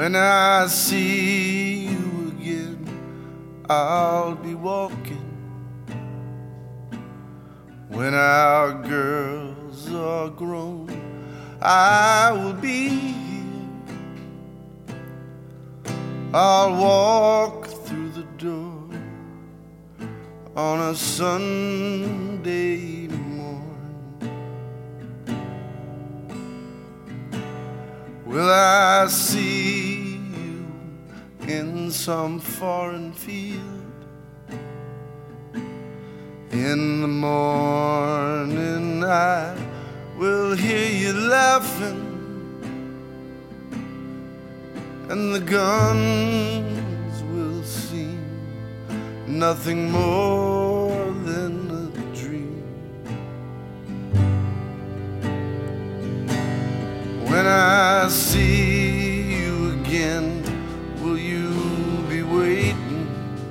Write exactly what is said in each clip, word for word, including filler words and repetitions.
When I see you again, I'll be walking. When our girls are grown, I will be here. I'll walk through the door on a Sunday morn. Will I see you in some foreign field? In the morning I will hear you laughing, and the guns will seem nothing more than a dream. When I see you again, will you be waiting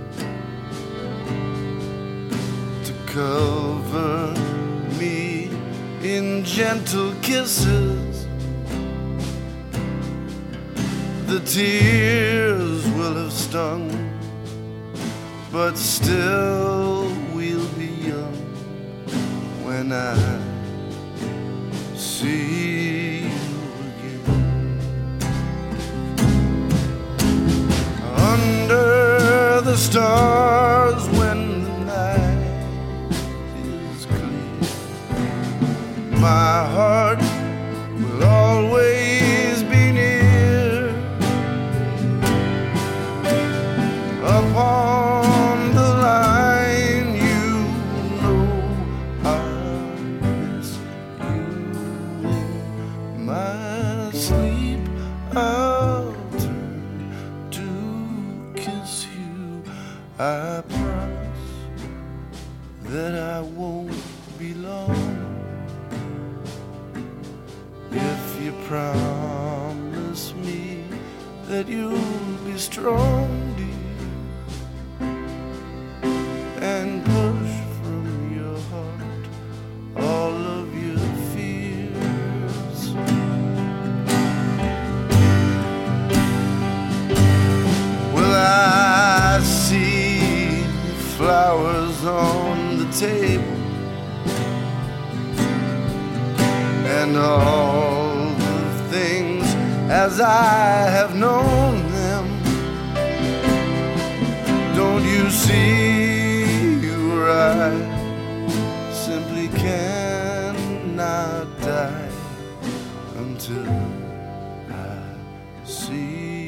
to cover me in gentle kisses? The tears will have stung, but still we'll be young when I see you again. Under the stars when the night is clear, my heart will always be near. Upon the line, you know I miss you. In my sleep, I'll turn to kiss you. I promise that I won't be long. If you promise me that you'll be strong, dear, and push from your heart all of your fears. Will I see flowers on the table, and all the things as I have known them? Don't you see you're right? Simply cannot die until I see